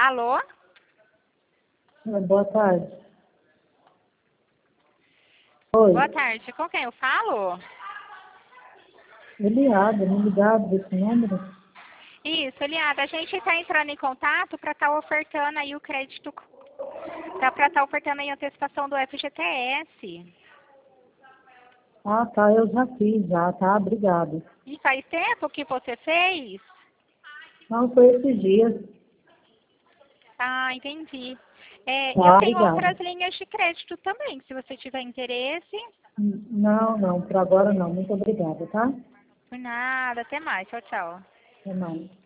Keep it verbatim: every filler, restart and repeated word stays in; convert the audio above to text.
Alô? Oi, boa tarde. Oi, Boa tarde. Com quem eu falo? Eliada, me ligaram desse número? Isso, Eliada, a gente está entrando em contato para estar ofertando aí o crédito, para estar ofertando aí a antecipação do F G T S. Ah, tá, eu já fiz, já, tá, obrigado. E faz tempo que você fez? Não, foi esses dias. Ah, entendi. É, eu Tá, tenho obrigada. outras linhas de crédito também, se você tiver interesse. Hum, Não, não, por agora não, muito obrigada, tá? Por nada, até mais. Tchau, tchau. Até mais.